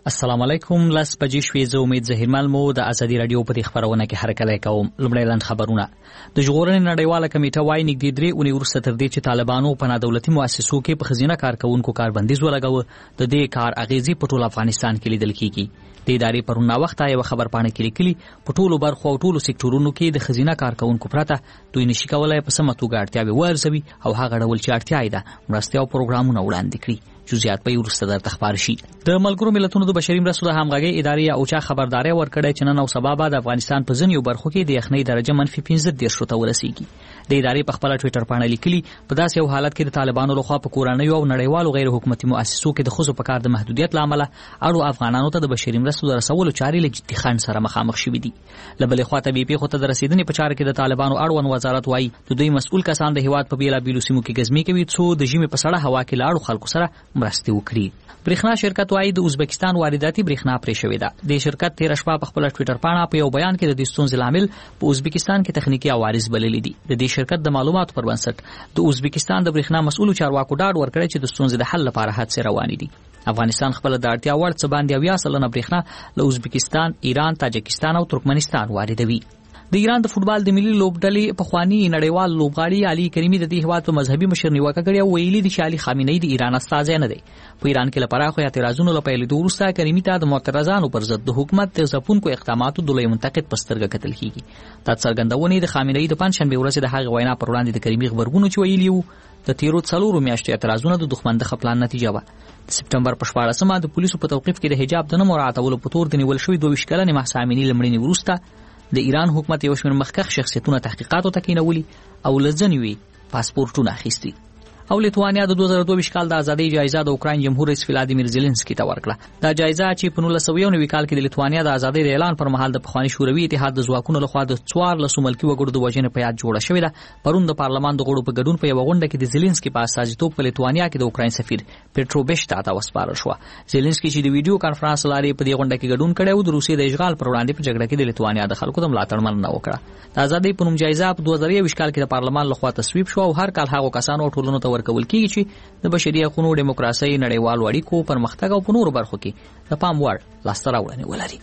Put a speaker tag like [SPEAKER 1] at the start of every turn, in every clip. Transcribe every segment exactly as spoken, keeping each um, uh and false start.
[SPEAKER 1] السلام علیکم. لاس بجې شوې. زه امید زهیرمل مو د ازادي رادیو په دې خبرونه کې هرکلی کوم. لومړی لاند خبرونه. د ژغورنې نړیواله کمیټه وايي نږدې درې اونۍ وروسته تر دې چې طالبانو په نادولتي مؤسسو کې په ښځینه کارکوونکو کاربندیز ولګاوه، د دې کار اغیزې په ټول افغانستان کې لیدل کیږي. د ادارې پرون ناوخته یو خبرپاڼه کې لیکلي په ټولو برخو او ټولو سکتورونو کې د ښځینه کارکوونکو پرته دوی نشي کولای په سمه توګه اړتیاوې وارزوي او هغه ډول چې اړتیا یې ده مرستې او پروګرامونه وړاندې کړي. جزئیات به وروسته درته خبر شي. د ملګرو ملتونو د بشري مرستو د همغږۍ ادارې او چا خبرداري ورکړې چې نن او سبا به د افغانستان په ځینو برخو کې د یخنۍ درجه منفي پنځه دېرش ته ورسیږي. د ادارې په خپل ټوئیټر باندې لیکلي په داسې یو حالت کې د طالبانو لخوا په کورنیو او نړیوالو غیر حکومتي مؤسسو کې د ښځو په کار د محدودیت له امله اړو افغانانو ته د بشري مرستو د رسولو چارې له جدي خنډ سره مخامخ شوي دي. له بلې خوا طبیعي پیښو ته د رسیدنې په چاره کې د طالبانو اړوند وزارت وایي د دوی مسؤل کسان د هیواد په بیلابیلو سیمو کې ګزمې کوي څو د ژمي په سړه هوا کې له اړو خلکو سره مرستې وکړي. برېښنا شرکت وايي د ازبکستان وارداتي برېښنا پرې شوې ده. د شرکت تیر شپه په خپل ټوئیټر باندې په یو بیان کې د دې ستونزې لامل په ازبکستان کې تخنیکی عوارض بللي دي. د دې شرکت د معلوماتو پر بنسټ د ازبکستان د برېښنا مسؤل چارواکو ډاډ ورکړی چې د ستونزې د حل لپاره هڅې روانې دي. افغانستان خپل د اړتیا وړ څه باندې اویا سلنه برېښنا له ازبکستان، ایران، تاجکستان او ترکمنستان واردوي. د ایران د فوتبال د ملي لوبډلې پخوانی نړیوال لوبغاړي علي کریمي د دې هیواد په مذهبي مشر نیوکه کړې او ویلي دي چې علي خامنه‌ای د ایران استازی نه دی. په ایران کې لپاره خو اعتراضونو له پیلېدو وروسته کریمي ته د معترضانو پر ضد د حکومت د ځپونکو اقداماتو د لوی منتقد په سترګه کتل کیږي. دا څرګندونې د خامنه‌ای د پنځشنبې ورځې د هغې وینا پر وړاندې د کریمي خبرګونو چې ویلي وو د تیرو څلورو میاشتو اعتراضونه د دښمن د خپلان نتیجه وه. د سپټمبر په شپاړسمه د پولیسو په توقیف کې د حجاب د نه مراعاتولو په تور د نیول شوي دوه ویشت کلنې مهسا امیني له مړینې وروسته د ایران حکومت یو شمېر مخکښ شخصیتونه تحقیقاتو ته کېنولي او له ځینو یې پاسپورټونه اخیستي. او لیتوانیا د دوه زره دوه ویشت کال د ازادۍ جایزه د اوکراین جمهور رئیس ولادیمیر زيلنسکي ته ورکړه. دا جایزه چې په نولس سوه یو نوي کال کې د لیتوانیا د ازادۍ د اعلان پر مهال د پخواني شوروي اتحاد د ځواکونو لخوا د څوارلسو ملکي وګړو د وژنې په یاد جوړه شوې ده. پرون د پارلمان د غړو په ګډون په یوه غونډه کې د زيلنسکي په استازیتوب په لیتوانیا کې د اوکراین سفیر پیټرو بشتا ته وسپارل شوه. زيلنسکي چې د ویډیو کانفرنس لارې په دې غونډه کې ګډون کړی و د روسیې د اشغال پر وړاندې په جګړه کې د لیتوانیا د خلکو د ملاتړ مننه وکړه. د ازادۍ په نوم جایزه په دوه زره یو کال کې د پارلمان لخوا تصویب شو او هر کال هغو کسانو او ټولنو ته ورکول کیږي چې د بشري حقوقو، ډیموکراسي، نړیوالو اړیکو، پرمختګ او په نورو برخو کې د پام وړ لاسته راوړنې ولري.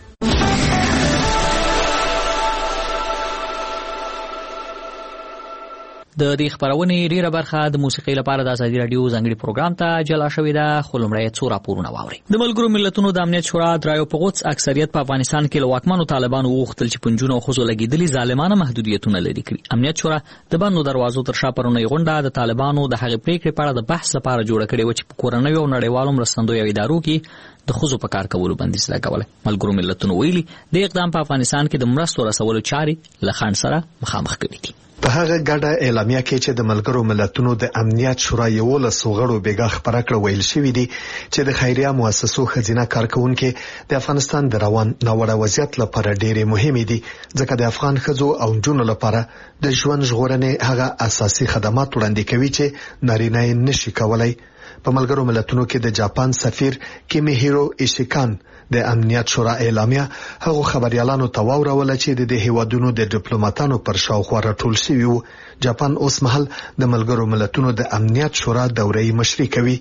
[SPEAKER 1] د دې خبرونې ډیره برخه د موسیقۍ لپاره د ازادي رادیو ځانګړي پروګرام ته جلا شوې ده. خو لومړی څو راپورونه واورئ. د ملګرو ملتونو د امنیت شورا د رایو په غوڅ اکثریت په افغانستان کې له واکمنو طالبانو وغوښتل چې په نجونو او ښځو لګېدلي ظالمانه محدودیتونه لرې کړي. امنیت شورا د بندو دروازو تر شا پرونۍ غونډه د طالبانو د هغې پریکړې په اړه د بحث لپاره جوړه کړې وه چې په کورنیو او نړیوالو مرستندویو ادارو کې د ښځو په کار کولو بندیز لګولی. ملګرو ملتونو ویلي د اقدام په افغانستان کې د مرستو رسولو چارې له خنډ سره مخامخ کړي دي.
[SPEAKER 2] په هغه ګډه اعلامیه کې چې د ملګرو ملتونو د امنیت شورا یولسو غړو بیګا خبره کړه ویل شوی دی چې د خیریه مؤسسو ښځینه کارکونکو د افغانستان د روان ناوړه وضعیت لپاره ډېرې مهمې دي ځکه د افغان ښځو او نجونو لپاره د ژوند ژغورنې هغه اساسي خدمات وړاندې کوي چې نارینه یې نشي کولای. په ملګرو ملتونو کې د جاپان سفیر کیمیهیرو ایشیکان د امنیت شورا اعلامیه هغه خبريالانو ته واوروله چې د هیوادونو د ډیپلوماټانو پر شاوخوا راټول شوی وو. جاپان اوس مهال د ملګرو ملتونو د امنیت شورا دورې مشري کوي.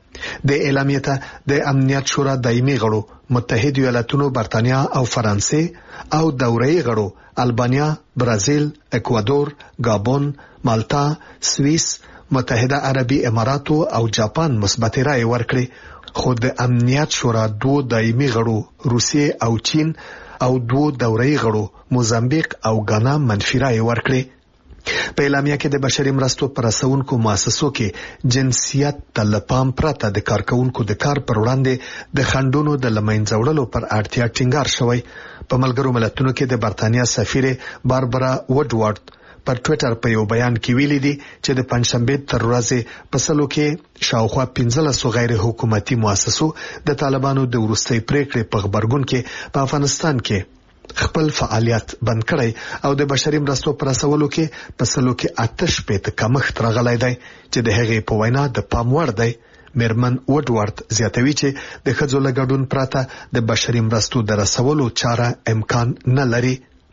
[SPEAKER 2] د اعلامیه ته د امنیت شورا دایمي غړو متحده ایالاتونو، برتانیا او فرانسې او دورې غړو البانیا، برازیل، اکوادور، گابون، مالټا، سوئیس، متحده عربي اماراتو او جاپان مثبت رائے ورکړي. خو د امنیت شورا دوه دایمي غړو روسیې او چین او دوه دورې غړو موزمبیق او غانا منفي رائے ورکړي. په اعلامیه کې د بشري مرستو پر رسونکو مؤسسو کې جنسیت ته پام پرته د کارکونکو د کار پر وړاندې د خنډونو د لمنځه وړلو پر اړتیا ټینګار شوی. په ملګرو ملتونو کې د برتانیا سفیر باربرا وډوارد پر ټوئیټر په یو بیان کې ویلي دي چې د پنځشنبه تر ورځې په سلو کې شاوخوا پنځلس غیر حکومتي مؤسسو د طالبانو د ورستۍ پریکړې په خبرګون کې په افغانستان کې خپل فعالیت بند کړی او د بشري مرستو پر رسولو کې په سلو کې آتش پېت کمښت راغلی دی چې د هغې په وینا د پام وړ دی. میرمن وډوارد زیاتوي چې د ښځو له ګډون پرته د بشري مرستو د رسولو چاره امکان نه لري.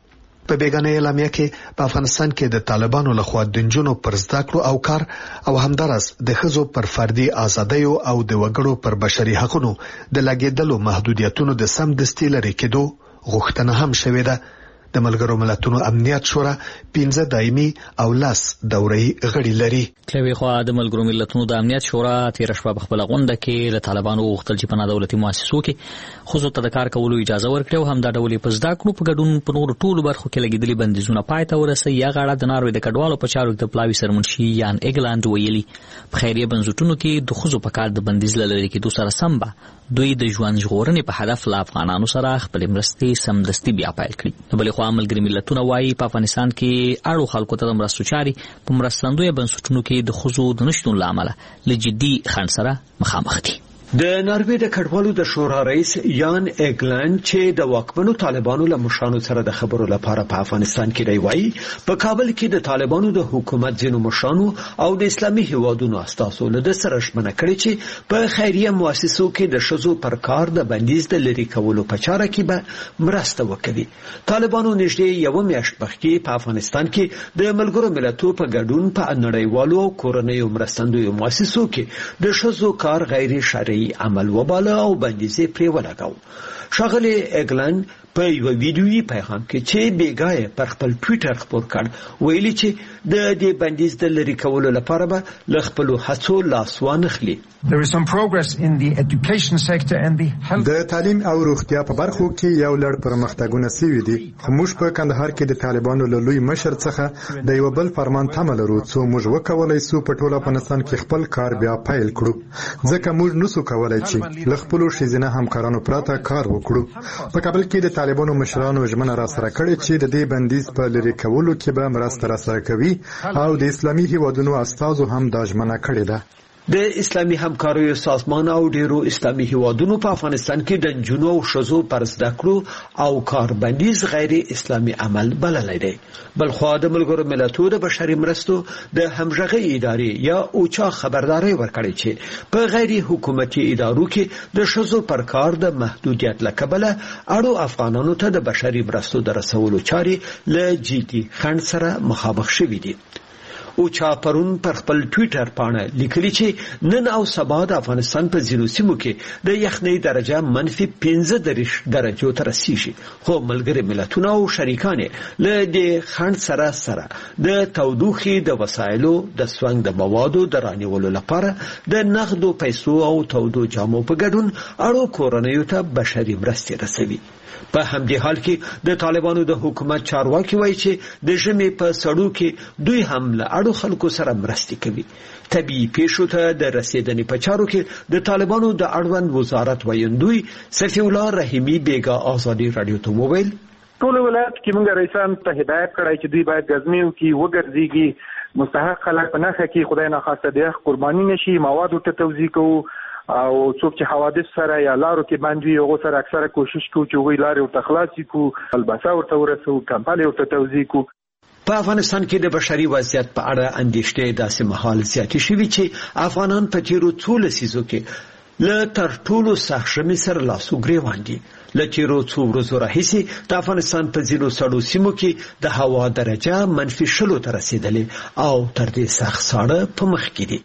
[SPEAKER 2] په بیگانه اعلامیه کې په افغانستان کې د طالبانو لخوا د نجونو پر زده کړو او کار او همدارس د ښځو پر فردي ازادیو او د وګړو پر بشري حقوقو د لګیدلو محدودیتونو د سم دستي لري کېدو غوښتنه هم شوې ده. د ملګرو ملتونو امنیت شورا پنځه دایمي او لاس دوري غړي لري.
[SPEAKER 1] کله خو د ملګرو ملتونو د امنیت شورا تیر شپه په خپل غونډه کې له طالبانو غوښتل چې په نادولتي مؤسسو کې خصوصا د کار کولو اجازه ورکړي او هم د ډولې په زده کړو په ګډون په نور ټولو برخو کې لګیدلي بندیزونه پای ته ورسي. یا غاړه د ناروې د کډوالو په چارو د پلاوي سرمنشي یان ایګلاند ویلي په خیریه بنسټونو کې د خصوصا په کار د بندیز لري کې دوه سره سم به دوی د ژوند ژغورنې په هدف لا افغانانو سره خپل مرستې سمدستي بیا پیل کړي. بلې خو ملګري ملتونه وايي په افغانستان کې اړو خلکو ته د مرستو چاري په مرستندوی بنسټونو کې د خصوصو د نشټون لامل له جدي خنډ سره مخامخ دي.
[SPEAKER 3] د ناروې د کډوالو د شورا رئیس یان ایګلاند چې د واکمنو طالبانو له مشرانو سره د خبرو لپاره په افغانستان کې دی وایي په کابل کې د طالبانو د حکومت ځینو مشرانو او د اسلامي هیوادونو استازو له د سره شمنه کړي چې په خیریه مؤسسو کې د شذو پر کار د بندیز د لری کولو په چاره کې به مرسته وکړي. طالبانو نږدې یو میاشت مخکې په افغانستان کې د ملګرو ملتونو په ګډون په نړیوالو کورنیو مرستندویو مؤسسو کې د شذو کار غیر شرعي عمل وباله او بندیزې پرې ولګاو. ښاغلي ایګلاند په یو ویډیویي پیغام کې چې بیګای پر خپل ټوئیټر خبر کړ ویلي چې د دې بندیز د لری کولو لپاره به ل خپل هڅو لاس وانخلي.
[SPEAKER 4] There is some progress in the education sector and the health.
[SPEAKER 5] د تعلیم او روغتیا په برخو کې یو لړ پرمختګونه سوي دي. موږ په کندهار کې د طالبانو له لوی مشر څخه د یو بل فرمان تمه لرو څو موږ وکولای سو په ټوله افغانستان کې خپل کار بیا پیل کړو ځکه موږ نسو کولای چې ل خپل شیزنه همکارانو پراته کار وکړو. په کابل کې د طالبانو مشرانو ژمنه را سره کړې چې د دې بندیز په لری کولو کې به مرسته را سره کوي او د اسلامي هیوادونو استازو هم دا ژمنه کړې ده.
[SPEAKER 3] د اسلامي همکاریو سازمان او ډیرو اسلامي هیوادونو په افغانستان کې د جنونو او شذو پر زده کړو او کار بندیز غیر اسلامي عمل بللی دی. بل خو د ملګرو ملتونو د بشري مرستو د همغږي ادارې یا اوچا خبرداري ورکړې چې په غیر حکومتي ادارو کې د شذو پر کار د محدودیت لکبله اړو افغانانو ته د بشري مرستو د رسولو چاري له جدي خنډ سره مخامخ شوي دي. او چا پرون پر خپل ټوئیټر باندې لیکلي چې نن او سبا د افغانستان په ځینو سیمو کې د یخنۍ درجه منفي پنځه دېرش درجو ته رسیږي. خو ملګري ملتونه او شریکان له دې خنډ سره سره د تودوخې د وسایلو د سونګ د موادو د رانیولو لپاره د نغدو پیسو او تودو جامو په ګډون اړو کورنیو ته بشري مرستې رسوي. په همدې حال کې د طالبانو د حکومت چارواکي وایي چې د ژمي په سړو کې دوی هم له اړو خلکو سره مرستې کوي. طبيعي پیښو ته د رسیدنې په چارو کې د طالبانو د اړوند وزارت ویاندوی صفی الله رحیمی بیگا آزادی رادیو ته وویل
[SPEAKER 6] ټول ولایت کې موږ رئیسان ته هدایت کړی چې دوی باید غزمیو کې وګرځيږي مستحق خلک په نخښه کې خدای نه خواسته د قرباني نشي مواد ته توزیع کوو او څوک چې حوادث سره یا لارو کې باندې یو سره اکثره کوشش کوي چې وی لارې ورته خلاصي کو البته ورته ورسو کمپاله ورته توزیع کو.
[SPEAKER 3] په افغانستان کې د بشري وضعیت په اړه اندېښنې داسې مهال زیاتې شوي چې افغانان په تیرو څو لسیزو کې له تر ټولو سخت ژمي سره لاسو ګریوان دي. له تیرو څو ورځو راهیسې د افغانستان په ځینو سړو سیمو کې د هوا درجه منفي شلو ته رسیدلې او تر دې سخت ساړه په مخ کې دي.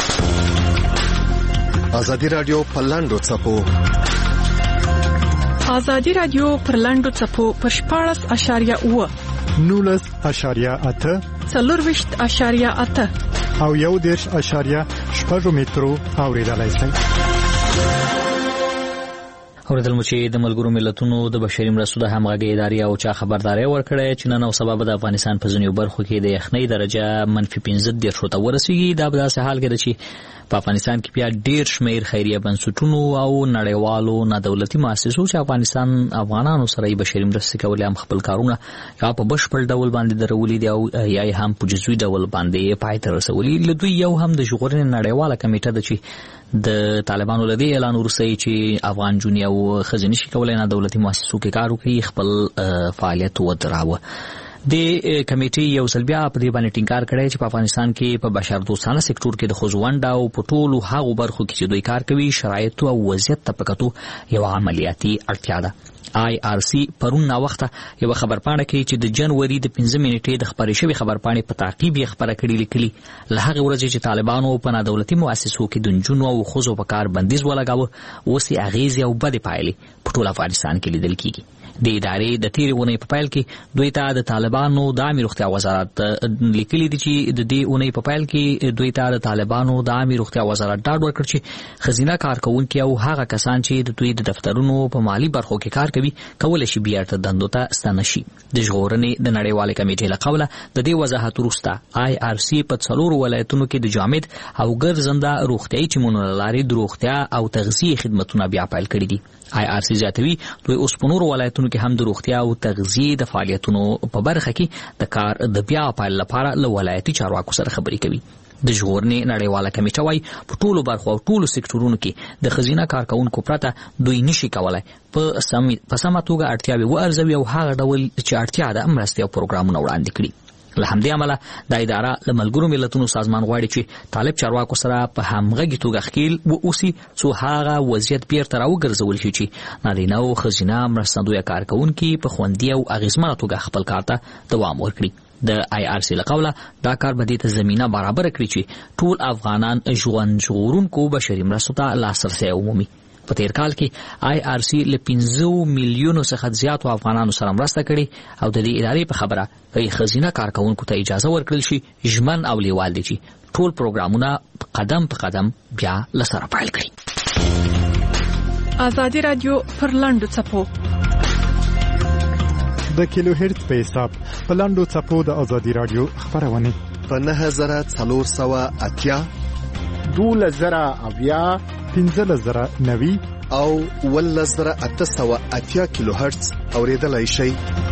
[SPEAKER 2] ازادي رادیو پر لاندو چپو
[SPEAKER 7] ازادي رادیو پر لاندو چپو پر شپاړس اشاریه اوه
[SPEAKER 5] نولس اشاریه اته
[SPEAKER 7] څلورویشت اشاریه اته
[SPEAKER 5] او یو دېرش اشاریه شپږ مترو اوریدلای شئ.
[SPEAKER 1] اوریدل مو چې د ملګرو ملتونو د بشري مرستو د همغږي ادارې او چا خبرداري ورکړې چې نن او سبا د افغانستان په ځینو برخو کې د یخنۍ درجه منفي پنځه دېرش ته ورسیږي. دا په داسې حال کې ده چې په افغانستان کې بیا ډېر شمېر خیریه بنسټونو او نړیوالو نادولتي مؤسسو چې افغانستان افغانانو سره بشري مرستې کولې هم خپل کارونه یا په بشپړ ډول باندې درولي دي او یا هم په جزوي ډول باندې پای ته رسولي. له دوی یو هم د ژغورنې نړیواله کمیټه ده چې د طالبانو له دې اعلان وروسته چې افغان جونې او ښځې نشي کولی نادولتي مؤسسو کې کار وکړي خپل فعالیت ودراوه. د کمیټې یو ځل بیا په دې باندې ټینګار کړی چې په افغانستان کې په بشردوستانه سکتور کې د ښځو ونډه او په ټولو هغو برخو کې چې دوی کار کوي شرایطو او وضعیت ته په کتو یو عملیاتي اړتیا ده. آی آر سی پرون نا وخته یو خبرپاڼه کې چې د جنوري د پنځه نیټې د خبرې شوی خبرپاڼې په تعقیب یې خبره کړې لیکلي له هغه ورځې چې طالبانو په نادولتي مؤسسو کې د نجونو او ښځو په کار بندیز ولګاوه اوس یې اغېزې او بدې پایلې په ټول افغانستان کې لیدل کېږي. د ادارې د تیرې اونۍ په پیل کې دوی ته د طالبانو د عامې روغتیا وزارت لیکلي دي چې د دې اونۍ په پیل کې دوی ته د طالبانو د عامې روغتیا وزارت ډاډ ورکړ چې ښځینه کارکوونکي او هغه کسان چې د دوی د دفترونو په مالي برخو کې کار کوي کولی شي بیرته دندو ته ستانه شي. د ژغورنې د نړیوالې کمیټې له قوله د دې وضاحت وروسته آی آر سی په څلورو ولایتونو کې د جامد او ګرځنده روغتیایي ټیمونو له لارې د روغتیا او تغذیې خدمتونه بیا پیل کړي دي. آی آر سی زیاتوي دوی اوس په نورو ولایتونو کې هم د روغتیا او تغذیې د فعالیتونو په برخه کې د کار د بیا پیل لپاره له ولایتي چارواکو سره خبرې کوي. د ژغورنې نړیواله کمیټه وايي په ټولو برخو او ټولو سکتورونو کې د ښځینه کارکوونکو پرته دوی نشي کولی په سمه توګه اړتیاوې وارزوي او هغه ډول چې اړتیا ده مرستې او پروګرامونه وړاندې کړي. له همدې امله دا اداره له ملګرو ملتونو سازمان غواړي چې طالب چارواکو سره په همغږي توګه ښکیل واوسي څو هغه وضعیت بیرته راوګرځول شي چې نارینه او ښځینه مرستندویه کارکوونکي په خوندي او اغېزمنه توګه خپل کار ته دوام ورکړي. د آی آر سی له قوله دا کار به دې ته زمینه برابره کړي چې ټول افغانان ژوند ژغورونکو بشري مرستو ته لاسرسی ومومي. په تیر کال کې آی آر سی له پنځه میلیونو څخه زیاتو افغانانو سره مرسته کړې او د دې ادارې په خبره کوي ښځینه کارکوونکو ته اجازه ورکړل شي ژمن او لیوال دي چې ټول پروګرامونه قدم په قدم بیا له سره پیل کړي.
[SPEAKER 7] ازادي رادیو پر لاندو څپو
[SPEAKER 5] د کیلو هرتز په حساب په لاندو څپو د ازادي رادیو خبرونه
[SPEAKER 2] په نه زره څلور سوه اتیا
[SPEAKER 8] دولس زره اویا
[SPEAKER 5] پنځلس زره نوي
[SPEAKER 2] او ولس زره اته سوه اتیا کیلو هرتز اوریدلای شي.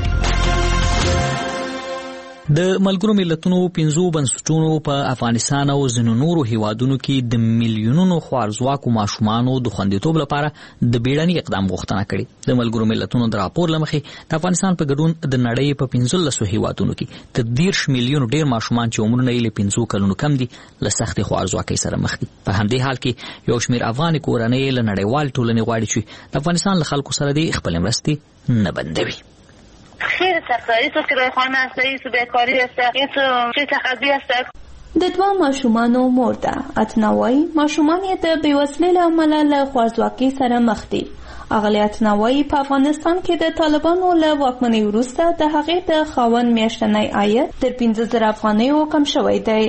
[SPEAKER 1] د ملګرو ملتونو پنځو بنسټونو په افغانستان او ځینو نورو هیوادونو کې د میلیونونو خوارځواکو ماشومانو د خوندیتوب لپاره د بیړني اقدام غوښتنه کړې. د ملګرو ملتونو د راپور له مخې د افغانستان په ګډون د نړۍ په پنځلسو هیوادونو کې تر دېرش میلیونو ډېر ماشومان چې عمرونه یې له پنځو کلونو کم دي له سختې خوارځواکۍ سره مخ دي. په همدې حال کې یو شمېر افغاني کورنۍ له نړیوال ټولنې غواړي چې د افغانستان له خلکو سره دې خپلې مرستې نه بندوي.
[SPEAKER 9] خیلی سخته، این تو کرای خانه هسته، این تو بیکاری هسته، این تو چی تخبی هسته.
[SPEAKER 10] د دوه ماشومانو مور ده. اتناوی ماشومان یې د بېوسلۍ له امله له خوارځواکۍ سره مخ دي. اغلی اتناوی په افغانستان کې د طالبانو له واکمنۍ وروسته د هغې د خاوند میاشتنی عاید تر پنځه زره افغانیو کم شوی دی.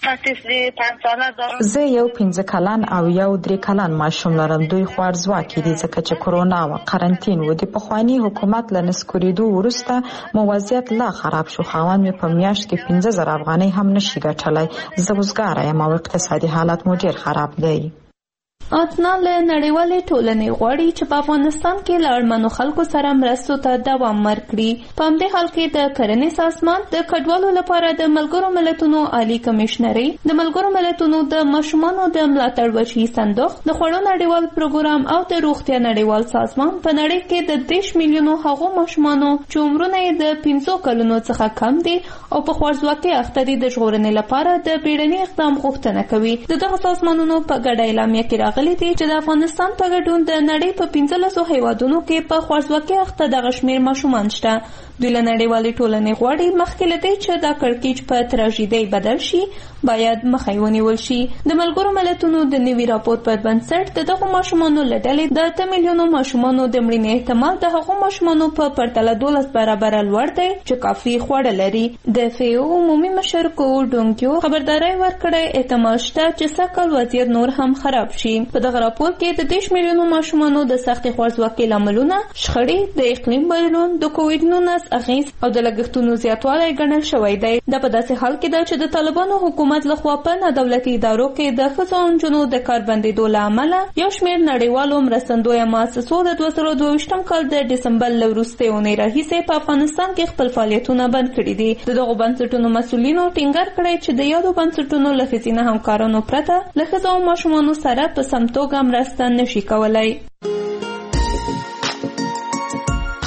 [SPEAKER 11] زه یو پنځه کلن او یو درې کلن ماشوم لرم. دوی خوارځواکي دي ځکه چې کرونا او قرنطین و. د پخواني حکومت له نسکورېدو وروسته مو وضعیت لا خراب شو. خاوند مې په میاشت کې پنځه زره افغانۍ هم نشي ګټلی. زه وزګاره یم او اقتصادي حالت مو ډېر خراب دی.
[SPEAKER 10] اتنا له نړیوالې ټولنې غواړي چې په افغانستان کې له اړمنو خلکو سره مرستو ته دوام ورکړي. په همدې حال کې د کرنې سازمان د کډوالو لپاره د ملګرو ملتونو عالی کمشنري، د ملګرو ملتونو د ماشومانو د ملاتړ وشي صندوق، د خوړو نړیوال پروګرام او د روغتیا نړیوال سازمان په نړۍ کې د دېرش میلیونو هغو ماشومانو چې عمرونه یې د پنځو کلونو څخه کم دي او په خوارځواکۍ اخته دي د ژغورنې لپاره د بیړني اقدام غوښتنه کوي. د دغه سازمانونو په ګډه اعلامیه کې راغلي دي چې د افغانستان په ګډون د نړۍ په پنځلسو هیوادونو کې په خوارځواکۍ اخته دغه شمېر ماشومان شته. دوی له نړیوالې ټولنې غواړي مخکې له دې چې دا کړکېچ په تراژیدۍ بدل شي باید مخه یې ونیول شي. د ملګرو ملتونو د نوي راپور پر بنسټ د دغو ماشومانو له ډلې د اته میلیونو ماشومانو د مړینې احتمال د هغو ماشومانو په پرتله دولس برابره لوړ دی چې کافي خواړه لري. د فیو عمومي مشر کو ډونګیو خبرداری ورکړی احتمال شته چې سږکال وضعیت نور هم خراب شي. په دغه راپور کې د دېرش میلیونو ماشومانو د سختې خوارځواکۍ لاملونه شخړې، د اقلیم بدلون، د کووډ نولس اغېز او د لګښتونو زیاتوالی ګڼل شوی دی. دا په داسې حال کې ده چې د طالبانو حکومت لخوا په نادولتي ادارو کې د ښځو او نجونو د کار بندېدو له امله یو شمېر نړیوالو مرستندویه مؤسسو د دوه زره دوه ویشتم کال د ډسمبر له وروستۍ اونۍ راهیسې په افغانستان کې خپل فعالیتونه بند کړي دي. د دغو بنسټونو مسؤلینو ټینګار کړی چې د یادو بنسټونو له ښځینه همکارانو پرته له ښځو او ماشومانو سره په سم توګه مرسته نشي کولای.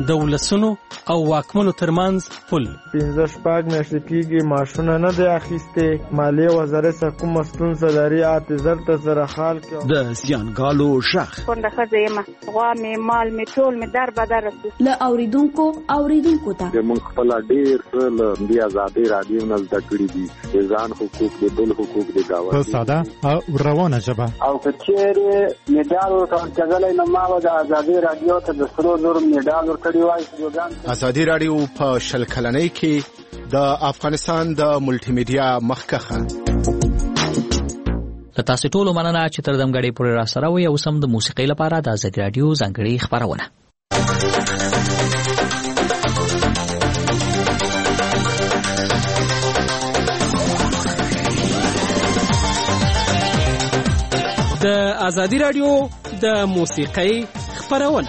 [SPEAKER 12] د ولسونو او واکمنو ترمنځ پل.
[SPEAKER 13] پنځه شپږ میاشتې کېږي معاشونه نه دی اخیستې. مالیې وزارت څخه کومه ستونزه لري اته زر ته سره حال کړو.
[SPEAKER 3] د زیانګالو شخ
[SPEAKER 14] کونډه ښځه یم، غوا مې مال مې ټول مې در بدر رسي.
[SPEAKER 15] له اوریدونکو اوریدونکو ته
[SPEAKER 16] موږ خپل ډېر څه له دې ازادي رادیو نه زده کړي دي، د ځان حقوق د بل حقوق د گاونډي
[SPEAKER 5] په ساده او روانه ژبه.
[SPEAKER 17] او کچېرې میډال ورکړل نو ما د ازادي رادیو ته د سرو زرو میډال ورکړی وای.
[SPEAKER 8] ازادي رادیو په شل کلنۍ کې د افغانستان د ملټي میډیا مخکخه.
[SPEAKER 1] تاسو ټول مننه چې تر دمګړې پورې را سره وي او سم د موسیقۍ لپاره د ازادي رادیو ځانګړي خبرونه.
[SPEAKER 12] د ازادي رادیو د موسیقۍ خبرونه.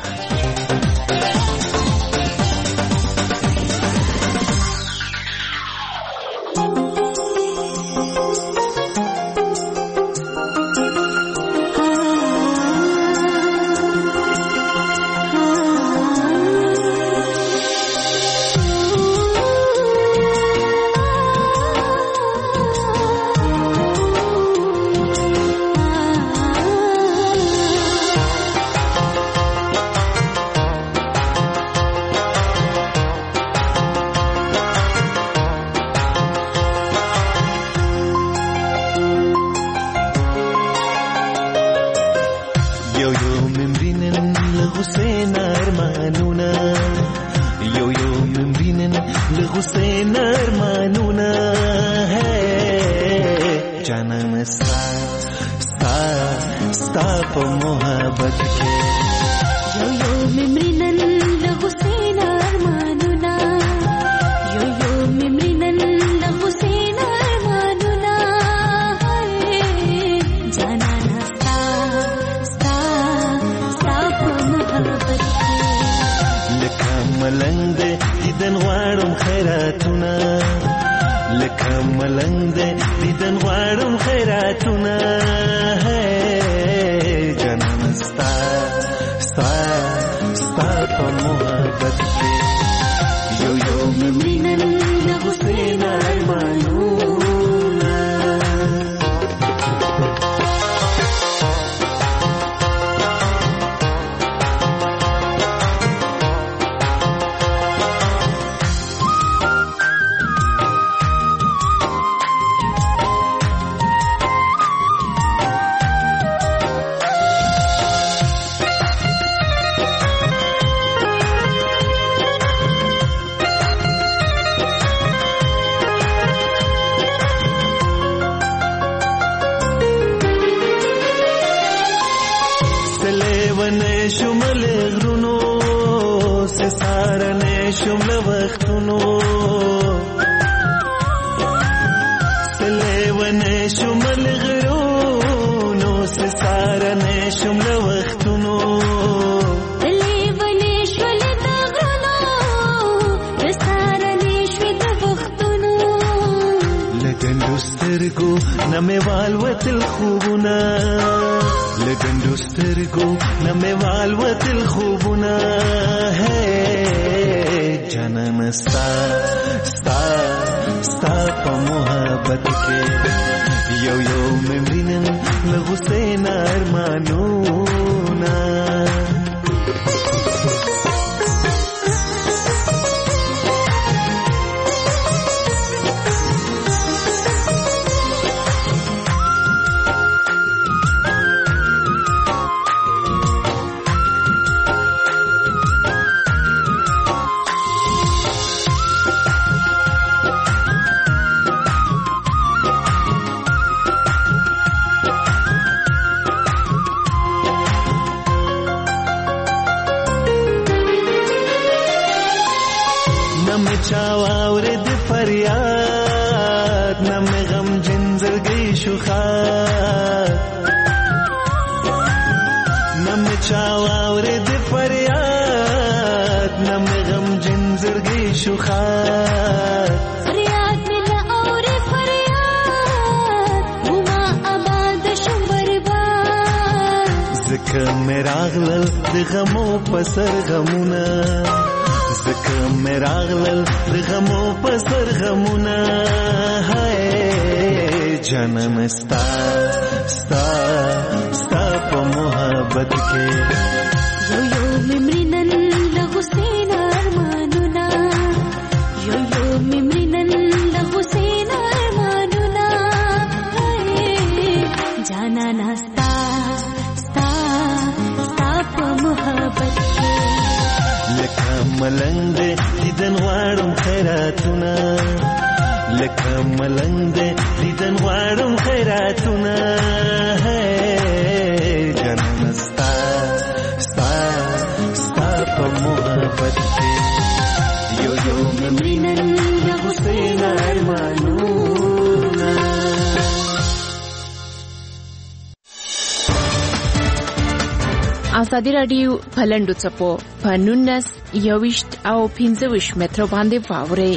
[SPEAKER 18] مراغلل د غمو پسر غمونه زکه مې راغلل د غمو په سر غمونه هاي جانان ستا ستا ستا په محبت کې
[SPEAKER 19] یو یو ممرنن له حسین ارمانونه یو یو ممرنن له حسین ارمانونه جانان ستا ستا ستا په محبت کې
[SPEAKER 18] لکه ملنګ دې دیدن غواړم خیراتونه لکه ملنګ دې دیدن غواړم خیراتونه جانان ستا ستا ستا په محبت کې یو یو ممرنن له حسین ارمانونه.
[SPEAKER 7] ازادي رادیو پلندو چپو پنونس یوشت او پینځوش متر باندې واوري.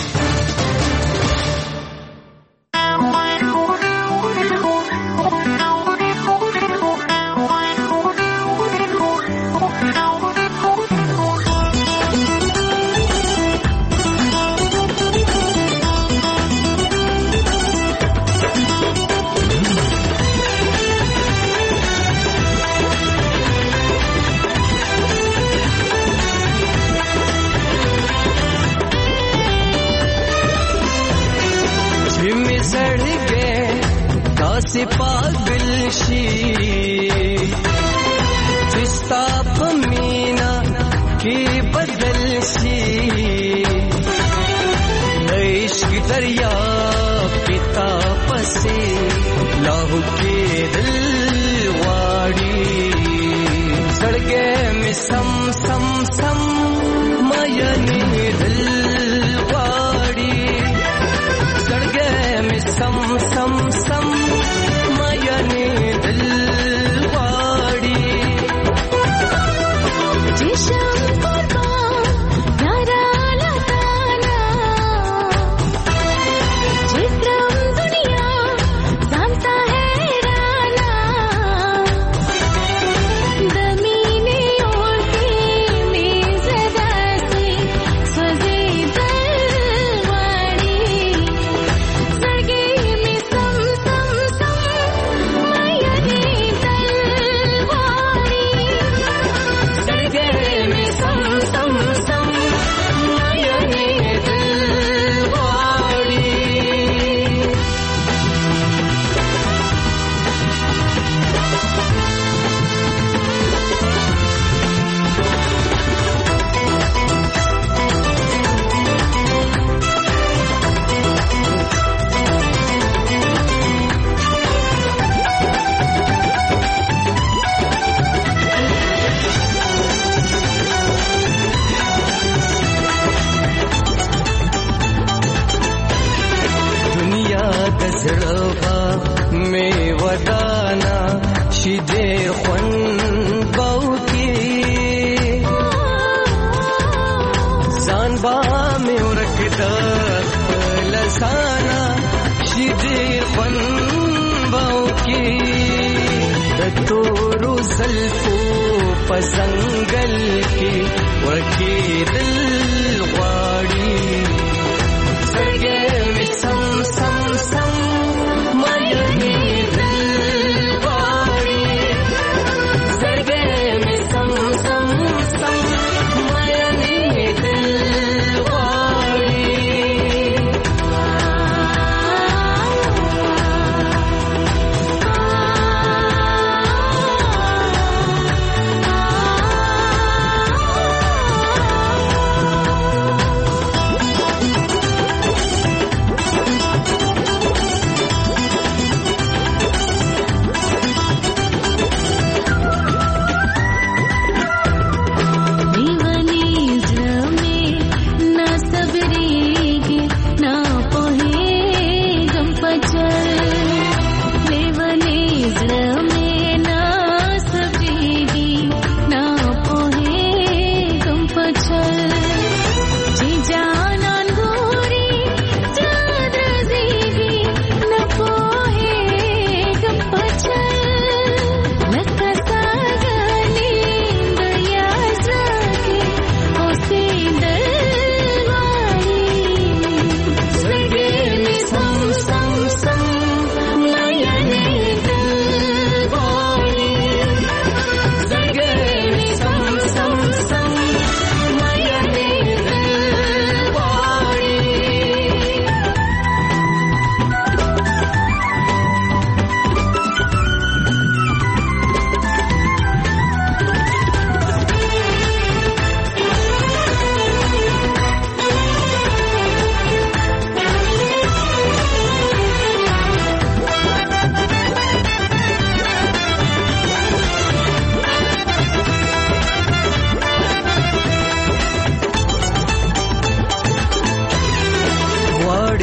[SPEAKER 20] से पागल शी जिस्ता पमीना के बदल शी इश्क दरिया पिता पसे लाहू के दिल वाड़ी सड़के में सम सम सम मयने दिल वाड़ी सड़के में सम सम सम मयने दिल वाड़ी
[SPEAKER 19] जिशम कुर्बान यारा लताना जिक्रम दुनिया जानता है राना दमीने और में ज़दा से सजे दलवाड़ी सड़गे में सम सम सम मयने दलवाड़ी
[SPEAKER 20] सड़के में सम सम सम मयने दिलवाड़ी दुनिया दजड़वा में वदाना शिदे ख्वन बाउकी जानबा में उरकदा लसाना शिदे ख्वन बाउकी तोरू सल्फो पसंगल की वकी दिल वाड़ी सड़के में सम सम सम मयने दिलवाड़ी सड़के में सम सम सम मयने दिलवाड़ी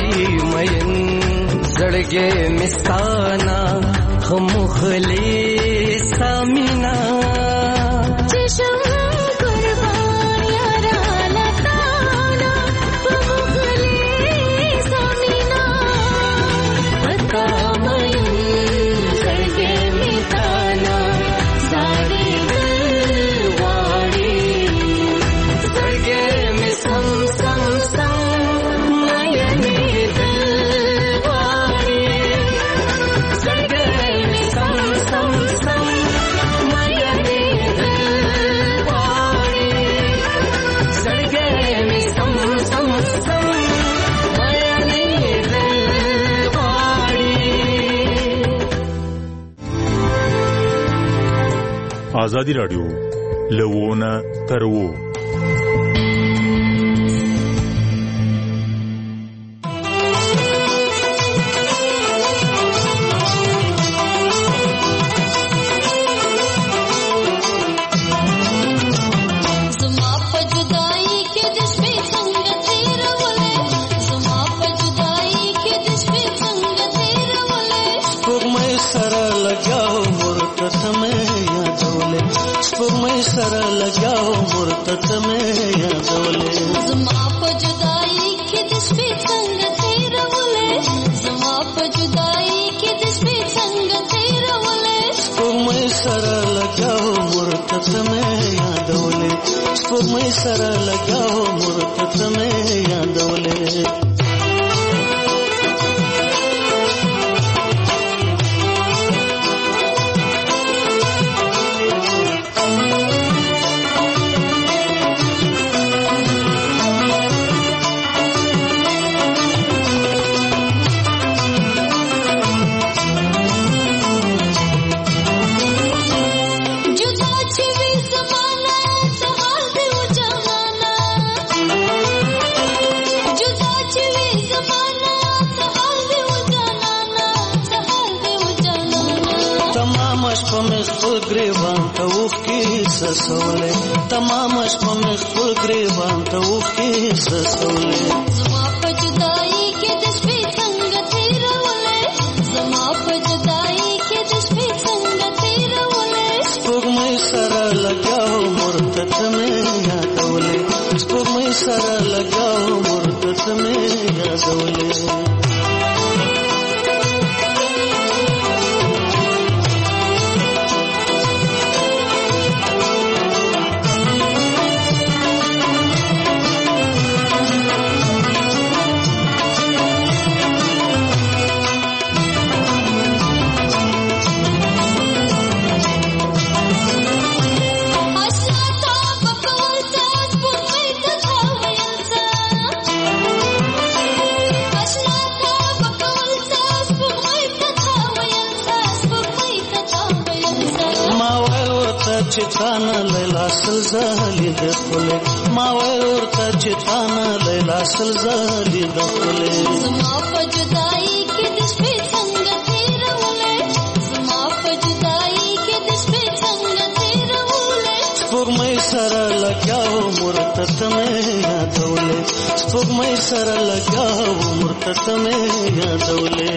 [SPEAKER 20] مین زړګې مستانا خمخلي سامینا
[SPEAKER 19] چشم قربان یارا لتانا خمخلي سامینا پتا مین زړګې مستانا ساری دل واړي زړګې می سم سم سم
[SPEAKER 21] آزادی راډیو لوونه ترو
[SPEAKER 18] سره لګاو مرتد مې یادولې
[SPEAKER 19] زما په جدائی کې د شپې څنګه تیرولې زما په جدائی کې د شپې څنګه تیرولې
[SPEAKER 18] سپوږمۍ سره لګاو مرتد مې یادولې سپوږمۍ سره لګاو مرتد مې یادولې سسولې تمام شپه مې خپل ګریوان ته وخې سسولې
[SPEAKER 19] زما په جدائی کې د شپې څنګه تیرولې زما په جدائی کې د شپې څنګه تیرولې
[SPEAKER 18] سپوږمۍ سره لګاو مرتد مې یادولې سپوږمۍ سره لګاو مرتد مې یادولې چتانا لیلا سلزالی دخله ما ورته چتانا لیلا سلزالی دخله
[SPEAKER 19] زما په جدائی کې د شپې څنګه تیرولې زما په جدائی کې د شپې څنګه تیرولې
[SPEAKER 18] سپوږمۍ سره لګاو مرتد مې یادولې سپوږمۍ سره لګاو مرتد مې یادولې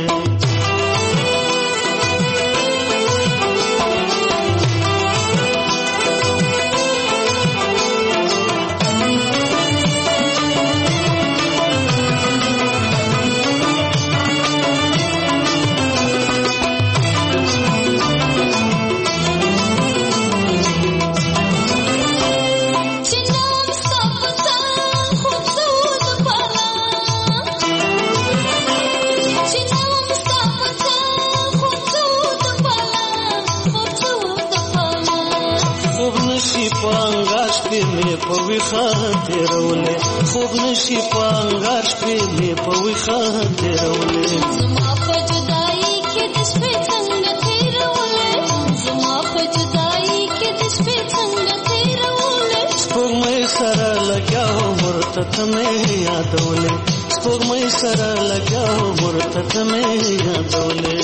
[SPEAKER 18] پوي خاطرولې خوب نشي پانګار شپې مې پوي خاطرولې
[SPEAKER 19] زما په جدائی کې د شپې څنګه تیرولې زما په جدائی کې د شپې څنګه تیرولې
[SPEAKER 18] سپوږمۍ سره لګاو مرتد مې یادولې سپوږمۍ سره لګاو مرتد مې یادولې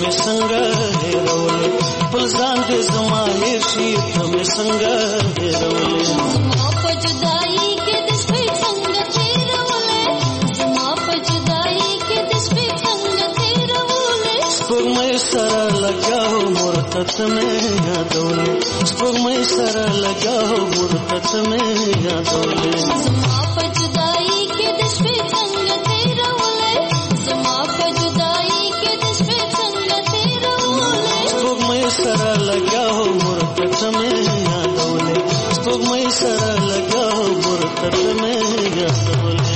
[SPEAKER 18] مې څنګه هېرولې بل ځان دې زما هېر شي ته مې څنګه هېرولې
[SPEAKER 19] زما په جدایي کې د شپې څنګه تېرولې زما په جدایي کې د شپې څنګه تېرولې
[SPEAKER 18] سپوږمۍ سره لګاو مرتت مې یادولې سپوږمۍ سره لګاو مرتت مې یادولې
[SPEAKER 19] زما په جدایي کې د شپې څنګه تېرولې زما په جدایي کې د شپې څنګه تېرولې
[SPEAKER 18] سپوږمۍ سره لګاو مرتت مې یادولې سپوږمۍ سره لګاو مرتت مې یادولې.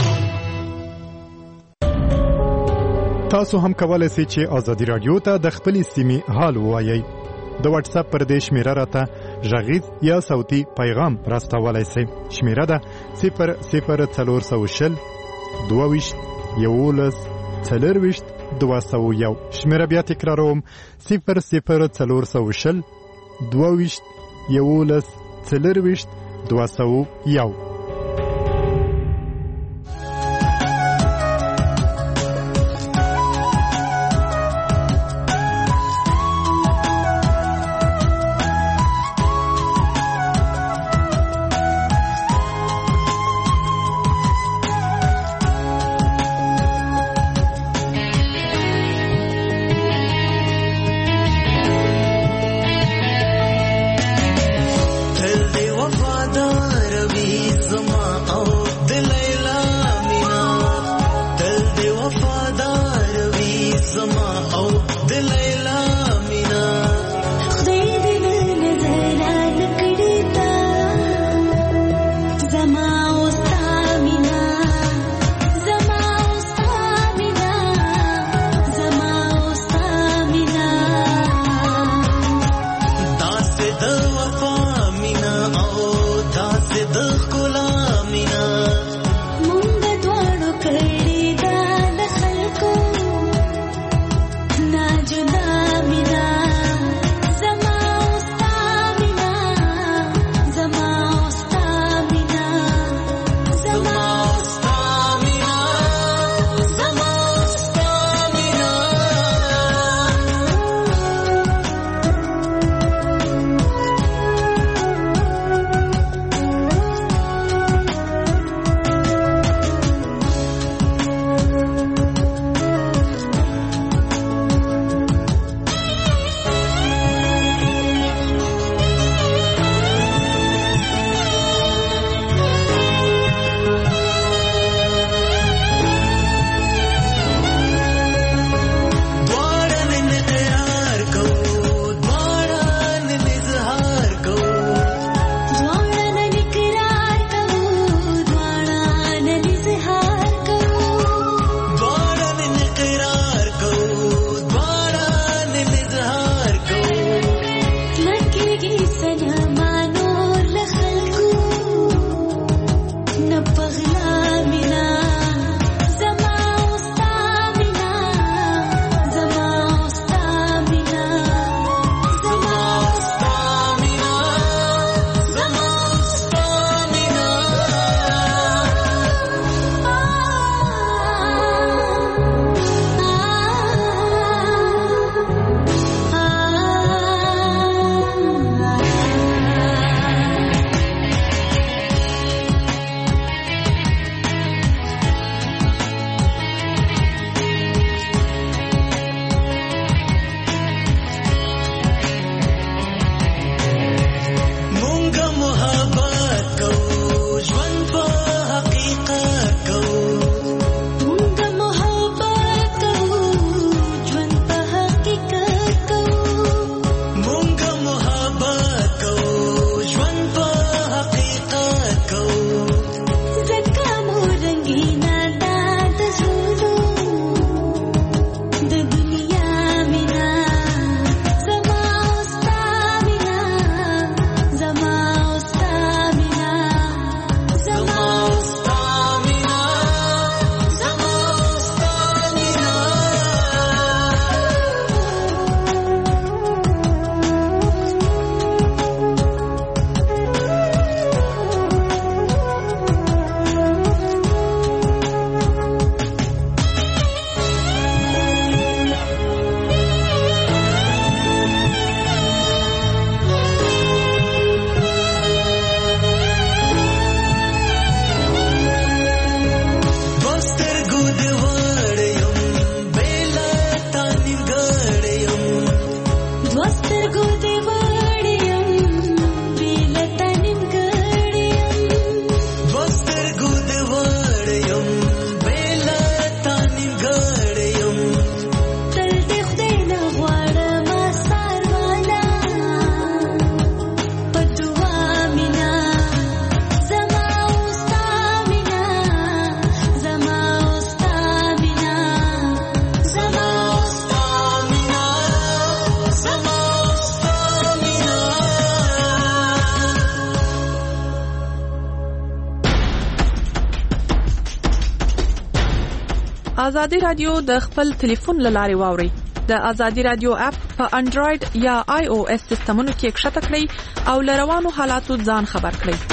[SPEAKER 5] تاسو هم کولای شئ چې ازادي رادیو ته د خپلې سیمې حال ووایئ. د واتس اپ پر دې شمیره راته غږیز یا صوتي پیغام راستولای شئ. شمیره ده صفر صفر څلور سوه شل دوه ویشت یولس څلور ویشت دوه سوه یو. شمیره بیا تکراروم صفر صفر څلور سوه شل دوه ویشت یولس څلور ویشت دوه سوه یو.
[SPEAKER 18] وفادار وي
[SPEAKER 4] ازادي رادیو د خپل ټلیفون لارې واوري. د ازادي رادیو اپ په انډراید یا آی او اس سیستمونو کې ښکته کړئ او لروانو حالاتو ځان خبر کړئ.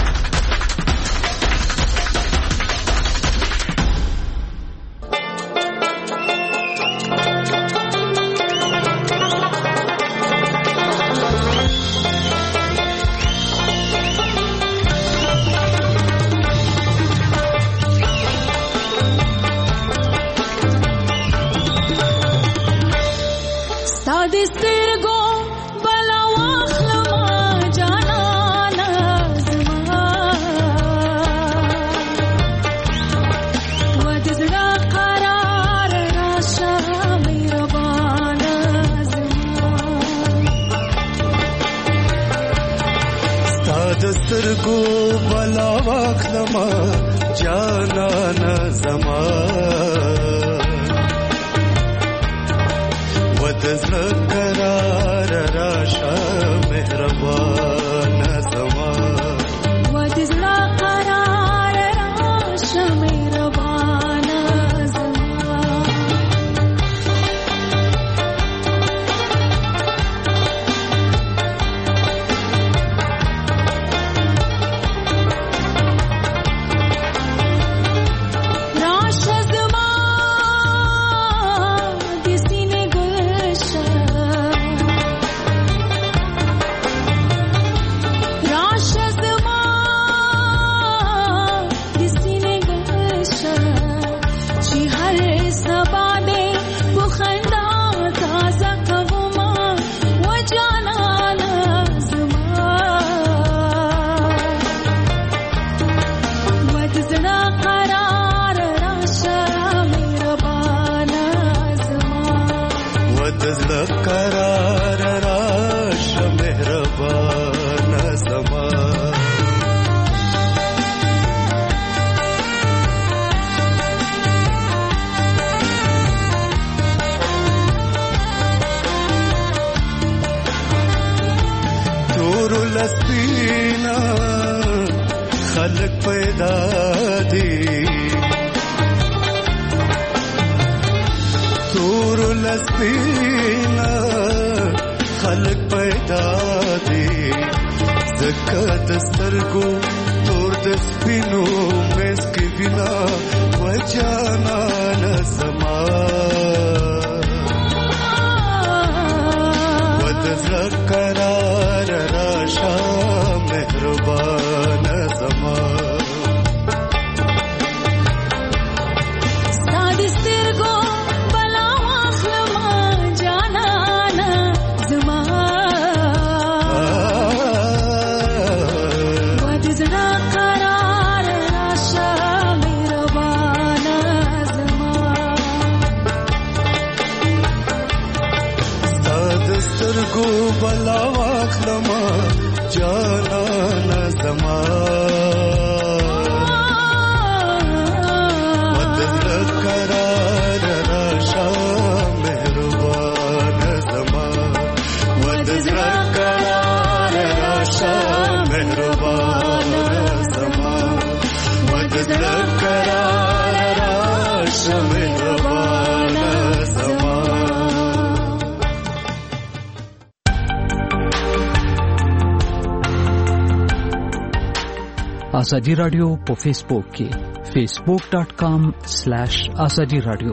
[SPEAKER 1] ازادي رادیو په فیسبوک کې facebook dot com slash azadi radio.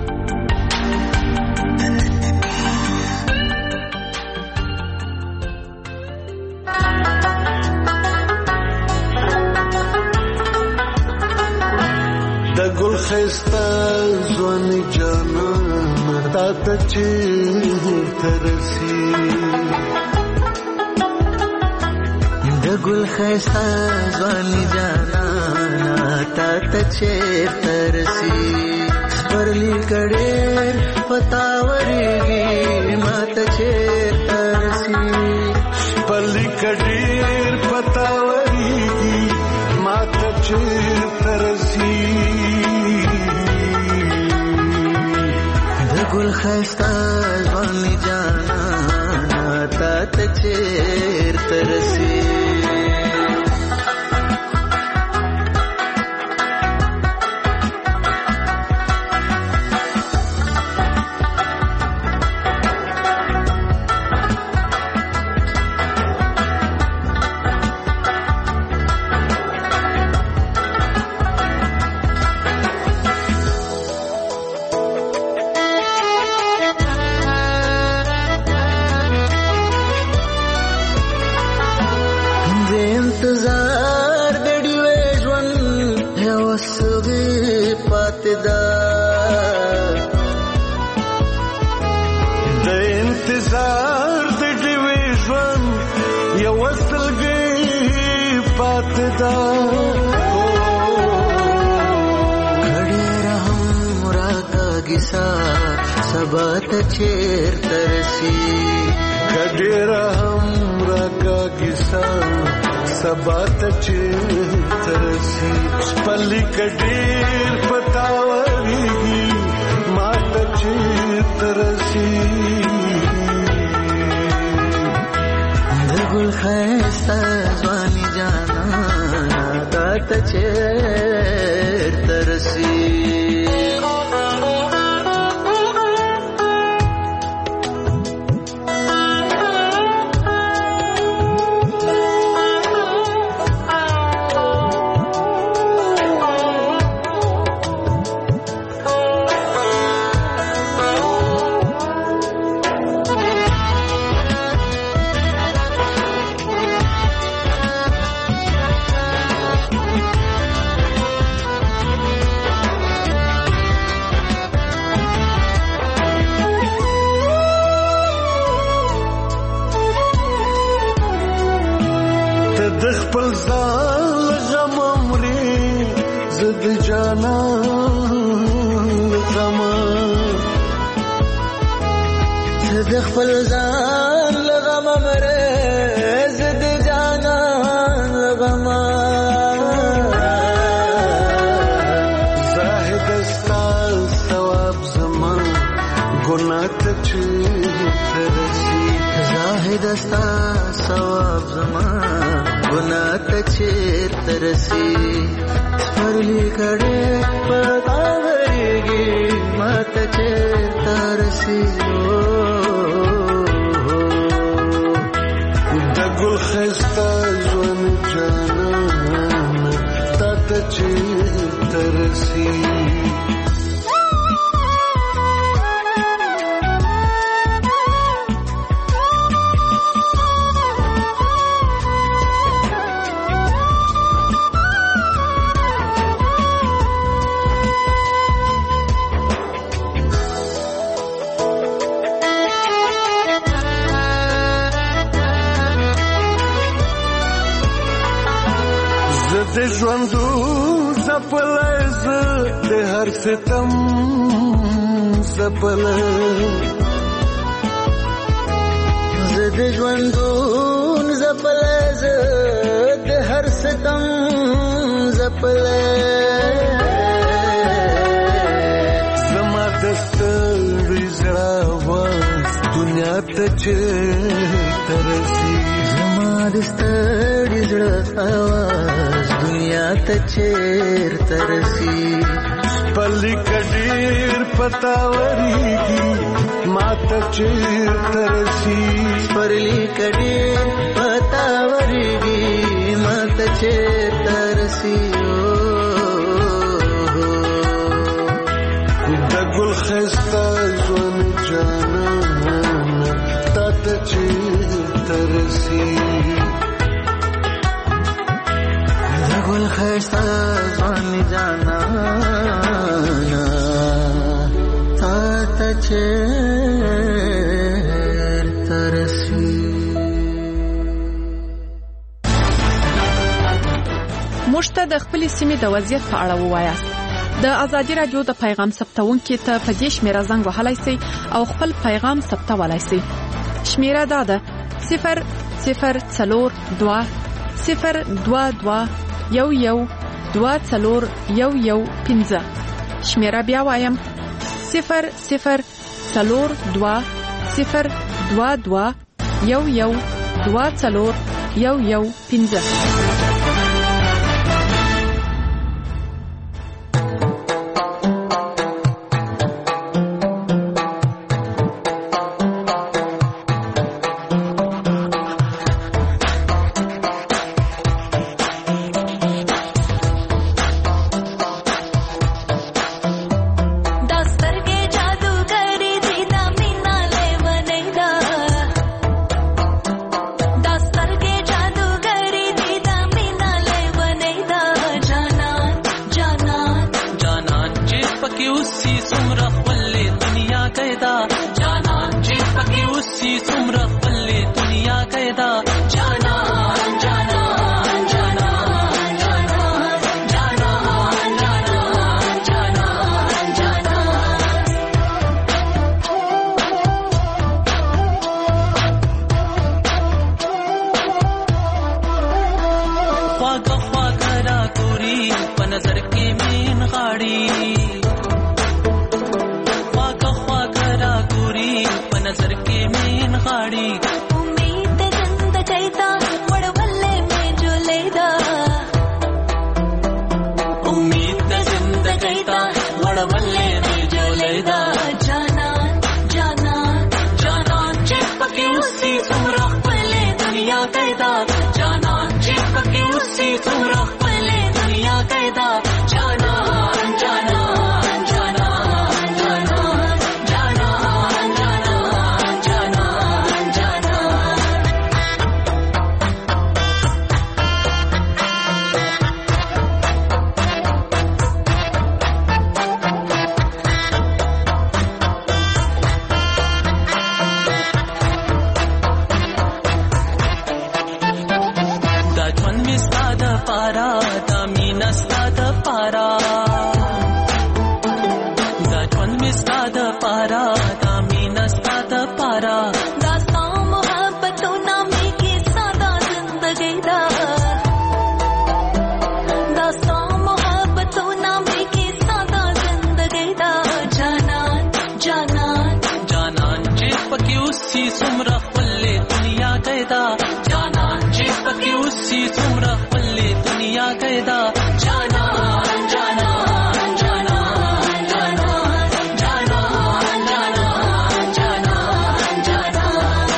[SPEAKER 18] د ګل خسته ځواني جانان تا ته چې ترسي
[SPEAKER 22] گل خیستا زوانی جانا تا تچیر ترسی پرلی کڑیر پتاوریگی ما تچیر ترسی
[SPEAKER 18] پرلی کڑیر پتاوریگی ما تچیر ترسی
[SPEAKER 22] گل خیستا زوانی جانا تا تچیر ترسی انتظار د ډیوې ژوند یو سوي پاتې ده
[SPEAKER 2] د انتظار د ډیوې ژوند یو سوي پاتې ده
[SPEAKER 22] गिसा सबत चेर तरसी
[SPEAKER 2] कडेरा हमरा का गिसा सबत चेर तरसी पल्ली कडेर पतावरीगी मात चेर तरसी
[SPEAKER 22] दगुल खैस्ता जवानी जाना दात चेर तरसी خپل ځان لغم مره زد جانان لغم
[SPEAKER 2] زاهد استال ثواب زمان ګناه ته چرسی
[SPEAKER 22] زاهد استال ثواب زمان ګناه ته چرسی پرلی کړه پتاوريږي ماته چرسی
[SPEAKER 2] گل خستا جوان جانان تا ته چیر ترسی د ژوندو زپلای زه د هر ستم زپلای
[SPEAKER 22] زه د ژوندو زپلای زه د هر ستم زپلای
[SPEAKER 2] زما د ستړي زړه واز دنیا ته چیرته رسي
[SPEAKER 22] زما د ستړي زړه आवाज दुनिया ته چیرته رسي
[SPEAKER 2] پلی کډیر پتاوريږي ماته چیرته رسي
[SPEAKER 22] پرلی کډیر پتاوريږي ماته چیرته رسي
[SPEAKER 2] د ګل خستا ژوند جانان تا ته چیرته رسي
[SPEAKER 22] گل خستا زوانی جانا تا تا چیر ترسی
[SPEAKER 4] موږ ته د خپلې سیمې د وضعیت په اړه ووایاست. د ازادي رادیو د پیغام ثبتونکو ته په دې شمیره زنګ وهلای شئ او خپل پیغام ثبتولای شئ. شمیره دا ده صفر صفر څلور دوه صفر دوه دوه یو یو دوه څلور یو یو پنځه. شمیره بیا وایم صفر صفر څلور دوه صفر دوه دوه یو یو دوه څلور یو یو پنځه.
[SPEAKER 19] दस्तर के जादूगरी दीदा
[SPEAKER 20] قیدا جانان چې پکې اوسې څومره خپلې دنیا قیدا جانان جانان جانان جانان جانان جانان جانان خواږه خواږه را ګوري په نظر کې مین غاړي خواږه خواږه را ګوري په نظر کې مین غاړي
[SPEAKER 19] امید زندګۍ دا وړولې مې جوړې دا
[SPEAKER 20] امید زندګۍ دا وړولې مې جوړې دا
[SPEAKER 19] جانان جانان
[SPEAKER 20] جانان چې پکې اوسې څومره خپلې دنیا قیدا جانان چې پکې اوسې څومره خپلې دنیا قیدا جانان جانان جانان جانان جانان جانان جانان دا ژوند مې ستا د پاره دا مینه ستا د پاره دا ژوند مې ستا د پاره دا مینه ستا د پاره
[SPEAKER 19] دا ستا محبتونه مې کې ساده زندګۍ دا دا ستا محبتونه مې کې ساده زندګۍ دا جانان جانان
[SPEAKER 20] جانان چې پکې اوسې څومره خپلې دنیا قیدا جانان چې پکې اوسې څومره خپلې دنیا قیدا جانان جانان جانان جانان جانان جانان جانان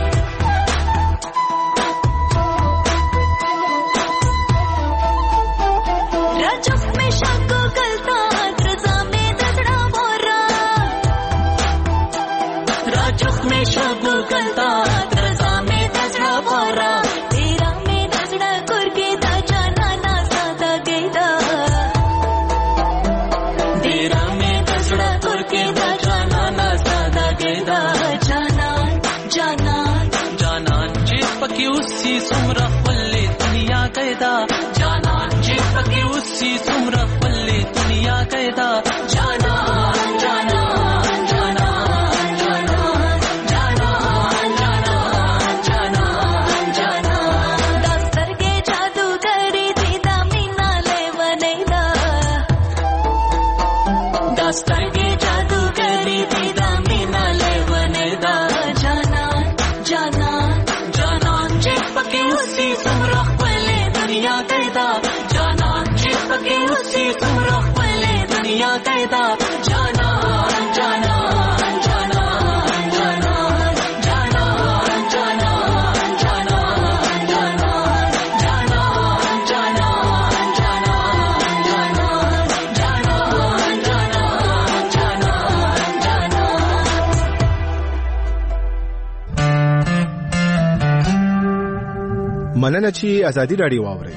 [SPEAKER 19] राजक में शक गलता रजा में दसड़ा बोरा
[SPEAKER 20] राजक में शक गलता रजा में दसड़ा बोरा
[SPEAKER 19] तेरा में दसड़ा करके दा जाना ना सादा गैदा
[SPEAKER 20] तेरा में दसड़ा करके दा जाना ना सादा गैदा
[SPEAKER 19] जानान जानान
[SPEAKER 20] जानान چې پکې اوسې څومره خپلې دنیا قیدا جانان چې پکې اوسې څومره خپلې دنیا قیدا جانان جانان جانان جانان جانان جانان جانان
[SPEAKER 19] दस्तर के जादू करी दीदा मीना ले वनेदा
[SPEAKER 20] दस्तर के जादू करी दीदा मीना ले वनेदा
[SPEAKER 19] जानान जानान
[SPEAKER 20] جانان چې پکې اوسې څومره خپلې دنیا قیدا جانان چې پکې اوسې څومره خپلې دنیا قیدا جانان جانان جانان جانان جانان جانان جانان جانان جانان جانان جانان جانان جانان جانان
[SPEAKER 8] مننه چې ازادي راډیو واورئ.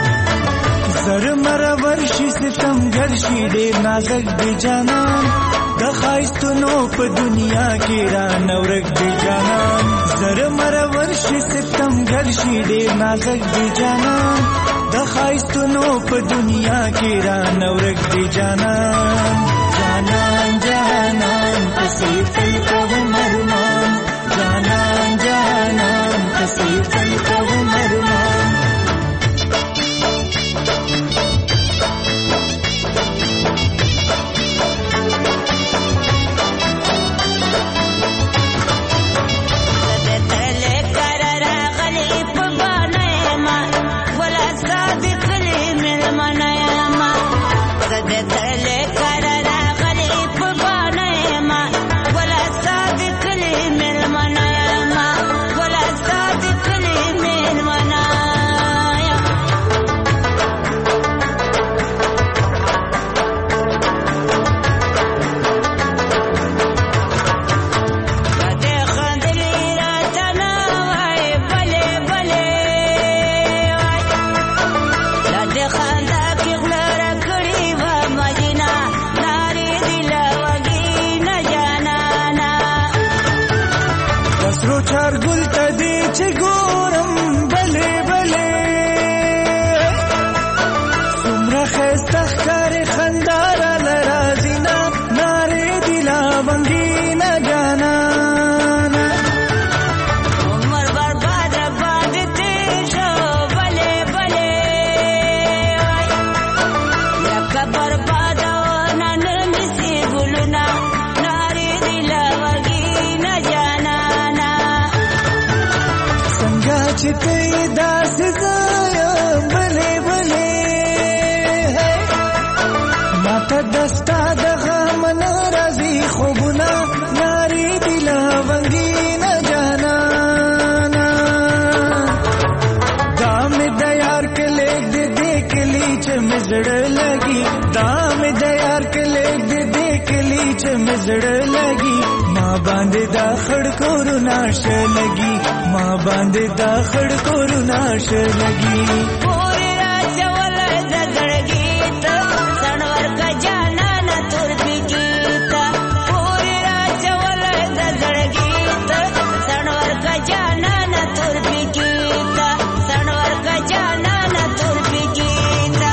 [SPEAKER 6] ستم ګرشي ډېر نازک دی جانان د خایستونو په دنیا کې را نورک دی جانان زر مر ورشي ستم ګرشي ډېر نازک دی جانان د خایستونو په دنیا کې را نورک دی جانان جانان جانان پسې تل کوم ارمان جانان جانان پسې تل کوم ارمان زړه لګي ما باندې دا خړ کورونا شه لګي ما باندې دا خړ کورونا شه لګي پورې راځول د زړګي ته سنور کا جانا نه تور پیږي ته پورې راځول د زړګي ته سنور کا جانا نه تور پیږي ته سنور کا جانا نه تور پیږي ته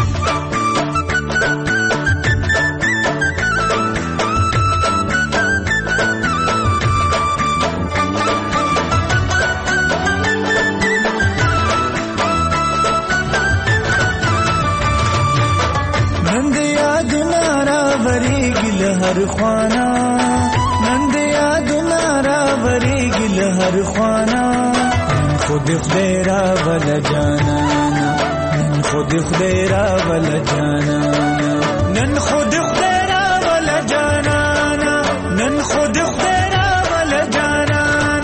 [SPEAKER 6] हर ख्वाना नंद याद नारा वरी गिल हर ख्वाना खुद खुदेरा वल जाना नन खुद खुदेरा वल जाना नन खुद खुदेरा वल जाना नन खुद खुदेरा वल जाना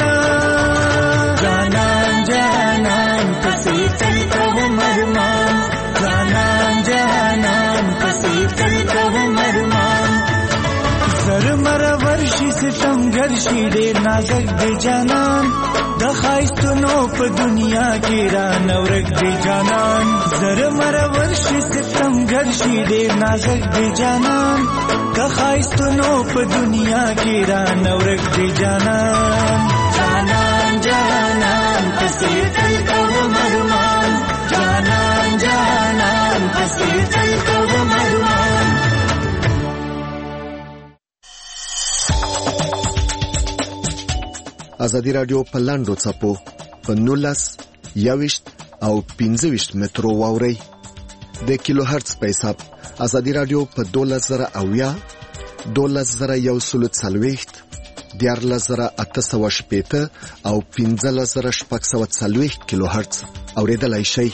[SPEAKER 6] जाना जाना पसी चल कहो मरमान जाना जाना पसी चल कहो मरमान زر مر ورشي ستم ګرشي ډېر نازک دی جانان د خایستونو په دنیا کې را نورک دی جانان زر مر ورشي ستم ګرشي ډېر نازک دی جانان د خایستونو په دنیا کې را نورک دی جانان جانان جانان پسې تل کوم ارمان جانان جانان پسې تل کوم ارمان
[SPEAKER 8] ازادي رادیو په لاندو څپو په نولس یوشت او پنځه ویشت مترو واوري د کیلو هرتز په حساب ازادي رادیو په دولس زره اویا دولس زره یو سلو څلوېښت دیارلس زره اته سوه شپېته او پنځلس زره شپږ سوه څلوېښت کیلو هرتز اوریدلای شئ.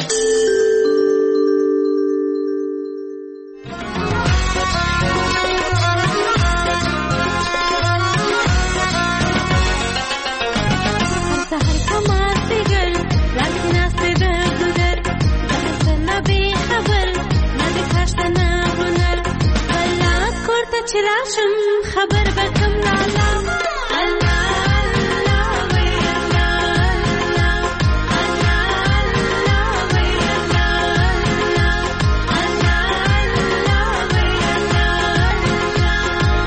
[SPEAKER 19] خبر بكم لالا الله الله وي الله الله الله وي الله الله الله وي الله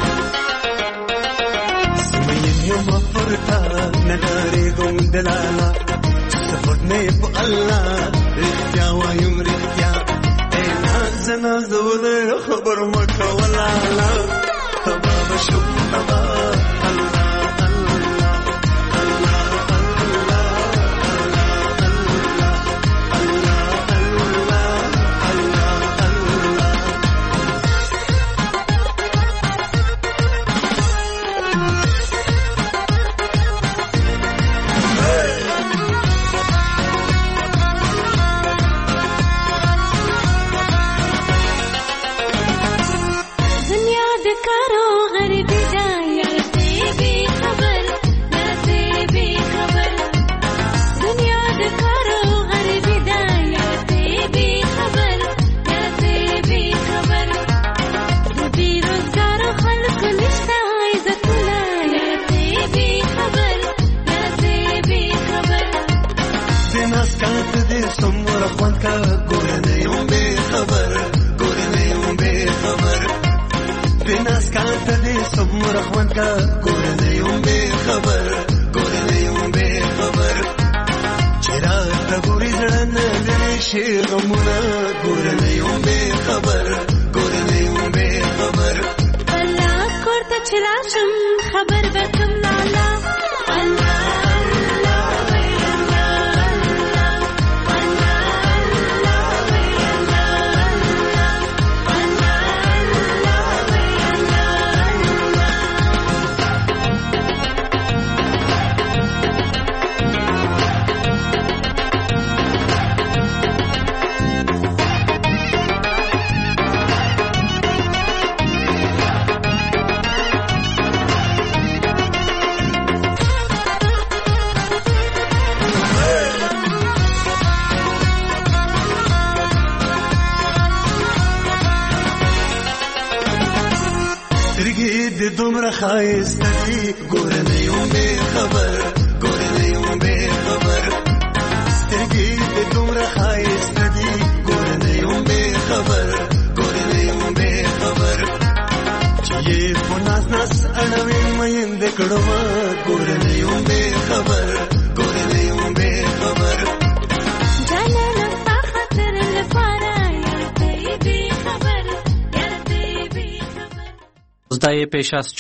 [SPEAKER 22] خوند کا ګور نه یم بې خبر ګور نه یم بې خبر پیناس کانته دې څومره خوند کا ګور نه یم بې خبر ګور نه یم بې خبر چیرې ته ګورې زړه نه لري شي غمونه ګور نه یم بې خبر ګور نه یم بې خبر
[SPEAKER 19] الله کوړه چلاشم خبر وکم لالا الله
[SPEAKER 22] دومره خایسته دي ګور نه یم بې خبر ګور نه یم بې خبر سترګې دې دومره خایسته دي ګور نه یم بې خبر ګور نه یم بې خبر چې یې په ناز ناز اړوي میندې کړم ګور نه یم بې خبر ګور نه یم بې خبر
[SPEAKER 19] جانانه ستا خاطر لپاره یار ته یې بې خبر یار ته یې بې خبر
[SPEAKER 1] زده پیش از